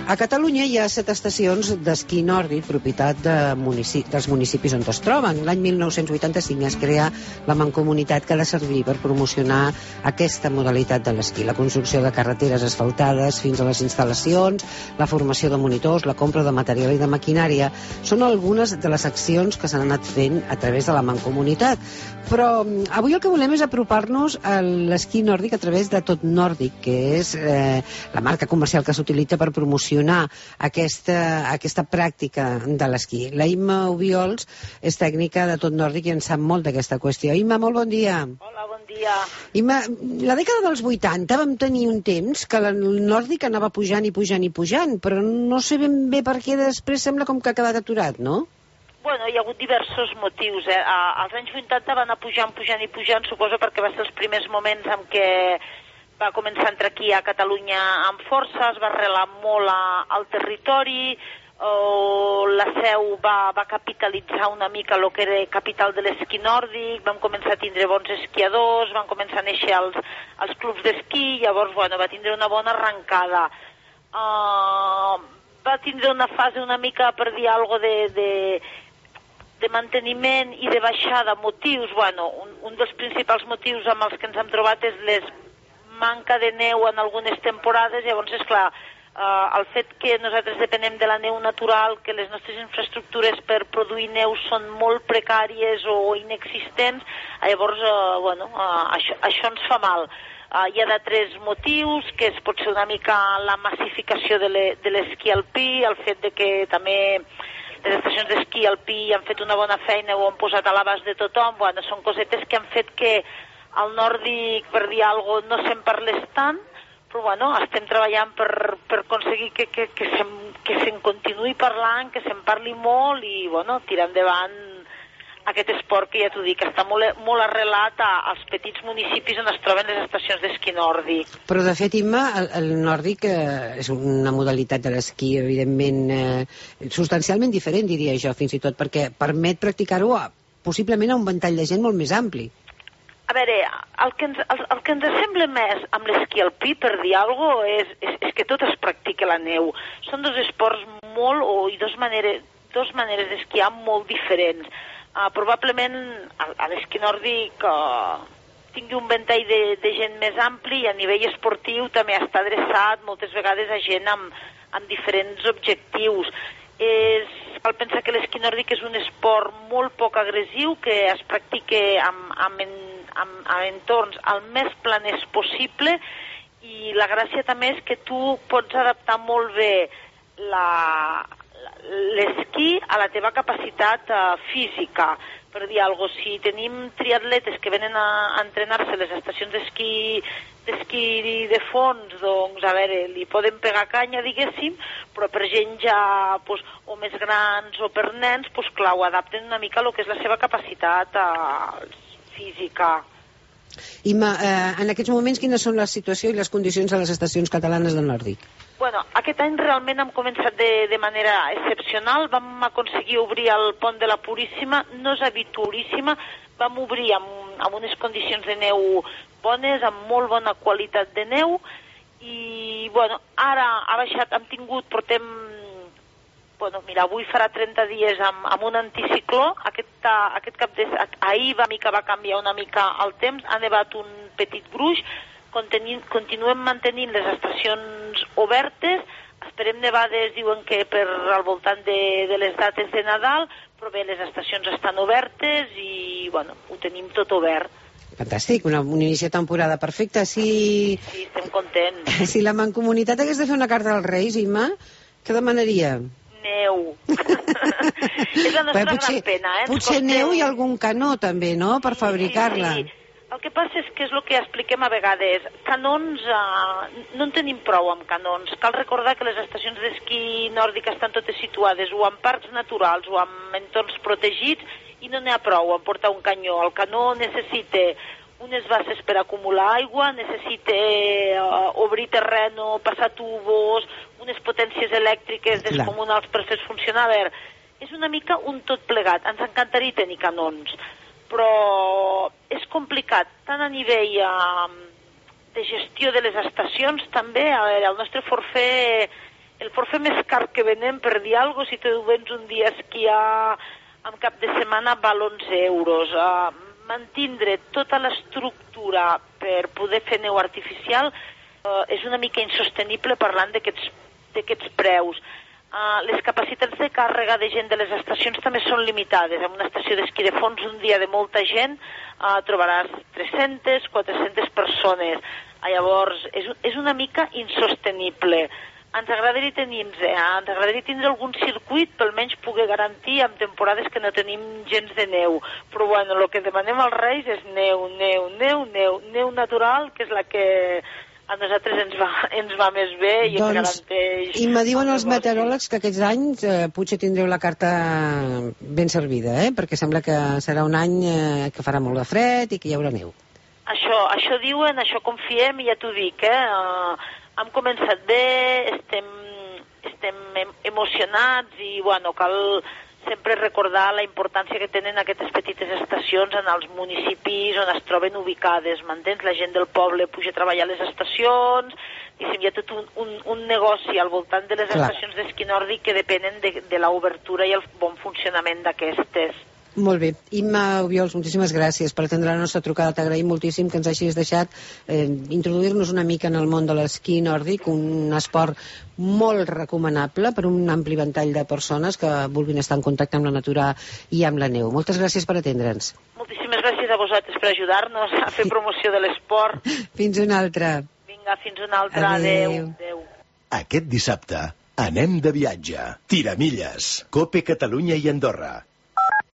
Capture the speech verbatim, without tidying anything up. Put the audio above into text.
A Catalunya hi ha set estacions d'esquí nòrdic, propietat de municip dels municipis on es troben. L'any mil nou-cents vuitanta-cinc es crea la Mancomunitat que ha de servir per promocionar aquesta modalitat de l'esquí. La construcció de carreteres asfaltades fins a les instal·lacions, la formació de monitors, la compra de material i de maquinària són algunes de les accions que s'han anat fent a través de la Mancomunitat. Però avui el que volem és apropar-nos a l'esquí nòrdic a través de Tot Nòrdic, que és eh, la marca comercial que s'utilitza per promocionar aquesta, aquesta pràctica de l'esquí. La Imma Obiols és tècnica de Tot Nòrdic i en sap molt d'aquesta qüestió. Imma, molt bon dia. Hola, bon dia. Imma, la dècada dels vuitanta vam tenir un temps que el nòrdic anava pujant i pujant i pujant, però no sé ben bé per què després sembla com que ha quedat aturat, no? Bueno, hi ha hagut diversos motius. Eh? Als anys vuitanta va anar pujant, pujant i pujant, suposo perquè va ser els primers moments en què va començar a entrar aquí a Catalunya amb força, es va arrelar molt a, al territori, o la seu va, va capitalitzar una mica el que era capital de l'esquí nòrdic, vam començar a tindre bons esquiadors, van començar a néixer els, els clubs d'esquí, llavors bueno, va tindre una bona arrencada. Uh, va tindre una fase una mica, per dir alguna cosa, de... de de manteniment i de baixada. Motius, bueno, un, un dels principals motius amb els que ens hem trobat és les manca de neu en algunes temporades. Llavors, és clar, eh, el fet que nosaltres depenem de la neu natural, que les nostres infraestructures per produir neu són molt precàries o inexistents, llavors, eh, bueno, eh, això, això ens fa mal. Uh, hi ha d'altres motius, que és potser una mica la massificació de l'esquí alpí, el fet de que també les estacions d'esquí alpí han fet una bona feina, ho han posat a l'abast de tothom. Bueno, són cosetes que han fet que al nòrdic, per dir alguna cosa, no se'n parlés tant, però bueno, estem treballant per, per aconseguir que, que, que, se'n, que se'n continuï parlant, que se'n parli molt i bueno, tirar endavant aquest esport que ja t'ho dic, està molt, molt arrelat a, als petits municipis on es troben les estacions d'esquí nòrdic. Però de fet, Imma, el, el nòrdic eh, és una modalitat de l'esquí evidentment eh, substancialment diferent, diria jo, fins i tot, perquè permet practicar-ho a, possiblement a un ventall de gent molt més ampli. A veure, el que ens, el, el que ens sembla més amb l'esquí alpí, per dir alguna cosa, és, és, és que tot es practica a la neu. Són dos esports molt, o i dos maneres, dos maneres d'esquiar molt diferents. Uh, probablement a, a l'esquí nòrdic uh, tingui un ventall de, de gent més ampli i a nivell esportiu també està adreçat moltes vegades a gent amb, amb diferents objectius. És, cal pensar que l'esquí nòrdic és un esport molt poc agressiu que es practica amb, amb, en, amb, amb entorns el més planers possible i la gràcia també és que tu pots adaptar molt bé la... l'esquí a la teva capacitat uh, física. Per dir alguna cosa, si tenim triatletes que venen a, a entrenar-se a les estacions d'esquí d'esquí de fons, doncs, a veure, li poden pegar canya, diguéssim, però per gent ja, pues, o més grans o per nens, pues, clar, ho adapten una mica a lo que és la seva capacitat uh, física. Imma, eh, en aquests moments quines són la situació i les condicions a les estacions catalanes del nòrdic? Bueno, aquest any realment hem començat de, de manera excepcional, vam aconseguir obrir el pont de la Puríssima, no és habitualíssima, vam obrir amb, amb unes condicions de neu bones, amb molt bona qualitat de neu, i bueno, ara ha baixat, hem tingut, portem, bueno, mira, avui farà trenta dies amb, amb un anticicló, aquest, aquest cap de, ahir va, mica va canviar una mica el temps, ha nevat un petit gruix, continuem mantenint les estacions obertes, esperem nevades, diuen que per al voltant de, de les dates de Nadal, però bé, les estacions estan obertes i, bueno, ho tenim tot obert. Fantàstic, una, un inici de temporada perfecte. Si... Sí, estem contents. Si la Mancomunitat hagués de fer una carta als Reis, Imma, què demanaria? Neu. És la nostra potser, gran pena, eh? Potser neu i algun canó, també, no?, per fabricar-la. Sí, sí. El que passa és que és el que expliquem a vegades. Canons, eh, no en tenim prou amb canons. Cal recordar que les estacions d'esquí nòrdic estan totes situades o en parcs naturals o en entorns protegits i no n'hi ha prou en portar un canyó. El canó necessita unes bases per acumular aigua, necessita uh, obrir terreno, passar tubos, unes potències elèctriques descomunals per fer funcionar. A veure, és una mica un tot plegat. Ens encantaria tenir canons, però és complicat, tant a nivell uh, de gestió de les estacions també. A veure, el nostre forfait el forfait més car que venem, per dir alguna cosa, si tu vens un dia a esquiar en cap de setmana, val onze euros. Uh, mantindre tota l'estructura per poder fer neu artificial uh, és una mica insostenible parlant d'aquests preus. Uh, les capacitats de càrrega de gent de les estacions també són limitades. En una estació d'esquí de fons, un dia de molta gent, uh, trobaràs tres-centes, quatre-centes persones. Uh, llavors, és, és una mica insostenible. Ens agradaria tenir, eh, ens agradaria tindre algun circuit per almenys poder garantir en temporades que no tenim gens de neu. Però bueno, el que demanem als Reis és neu, neu, neu, neu, neu natural, que és la que a nosaltres ens va, ens va més bé i doncs, ens garanteix... I me diuen els meteoròlegs que aquests anys eh, potser tindreu la carta ben servida, eh? Perquè sembla que serà un any eh, que farà molt de fred i que hi haurà neu. Això, això diuen, això confiem i ja t'ho dic, eh? Uh, hem començat bé, estem, estem emocionats i, bueno, cal sempre recordar la importància que tenen aquestes petites estacions en els municipis on es troben ubicades, m'entens? La gent del poble puja a treballar a les estacions, i hi ha tot un, un, un negoci al voltant de les Clar. estacions d'esquí nòrdic que depenen de, de l'obertura i el bon funcionament d'aquestes. Molt bé. Imma Obiols, moltíssimes gràcies per atendre la nostra trucada. T'agraïm moltíssim que ens hagis deixat eh, introduir-nos una mica en el món de l'esquí nòrdic, un esport molt recomanable per un ampli ventall de persones que vulguin estar en contacte amb la natura i amb la neu. Moltes gràcies per atendre'ns. Moltíssimes gràcies a vosaltres per ajudar-nos a fer promoció de l'esport. Fins una altra. Vinga, fins una altra. Adéu. Adéu. Aquest dissabte anem de viatge. Tiramilles, Cope Catalunya i Andorra.